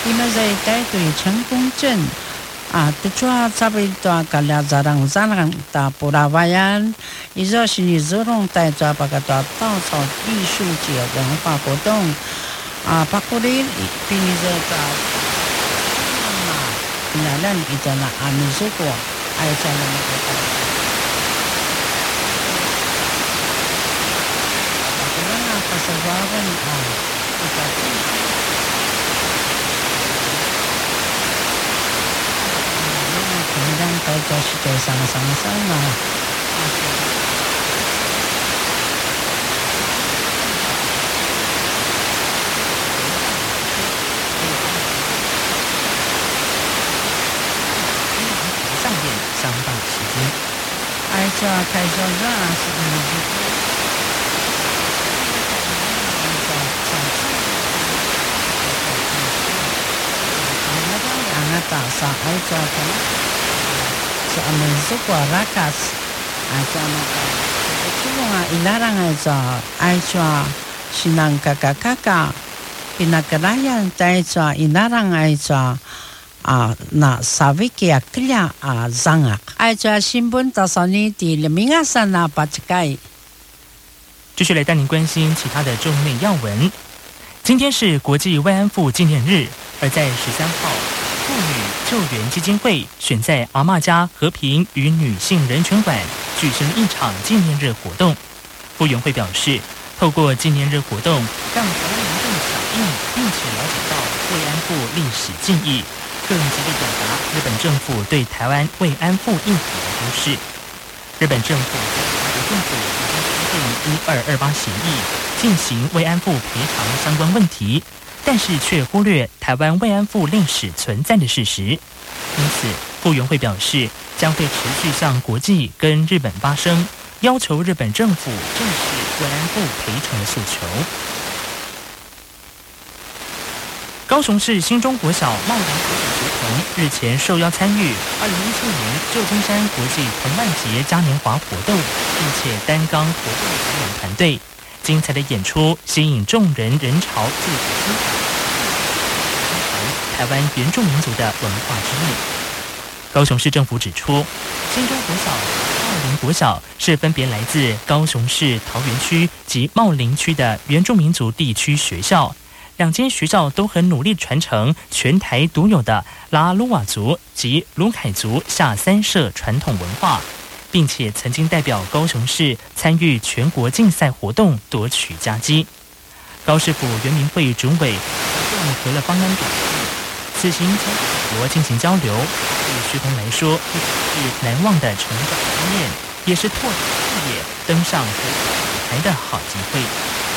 Pinazay daytoy Changkongchen Tuchua sabi tua kalya zarang ta purawayan izo sini zorong tai tua pakatua tao cao 艺术节文化活动pakuri pinizo ta pinalan ito na amizuko ay sa naman ito pakuna kasawaran kemudian kalau sudah sama-sama上演相当时间，而且开始让是sa aja kan sa amen rakas aja maka cuma ilarang aja sinang kakak pinakarayan aja ilarang aja na saviki aklia zangak aja新闻 tasani di lemingasana pacakai。 继续来带您关心其他的重内要闻。今天是国际慰安妇纪念日，而在13号。妇女救援基金会选在阿嬷家和平与女性人权馆举行了一场纪念日活动。傅园慧表示，透过纪念日活动，让台湾民众响应，并且了解到慰安妇历史敬意，更极力表达日本政府对台湾慰安妇议题的忽视。日本政府和韩国政府已经签订1228协议，进行慰安妇赔偿相关问题。但是却忽略台湾慰安妇历史存在的事实，因此傅园慧表示，将会持续向国际跟日本发声，要求日本政府正视慰安妇赔偿的诉求。高雄市新中国小茂林国小学童日前受邀参与2017年旧金山国际藤蔓节嘉年华活动，并且担纲活动导演团队。精彩的演出吸引众人人潮自主欣赏台湾原住民族的文化之美。高雄市政府指出，新中国小、茂林国小是分别来自高雄市桃园区及茂林区的原住民族地区学校，两间学校都很努力传承全台独有的拉鲁瓦族及鲁凯族下三社传统文化，并且曾经代表高雄市参与全国竞赛活动夺取佳绩。高市府原民会主委活动何乐方安表示，此行将与国进行交流，对学童来说不只是难忘的成长经验，也是拓展视野、登上舞台的好机会。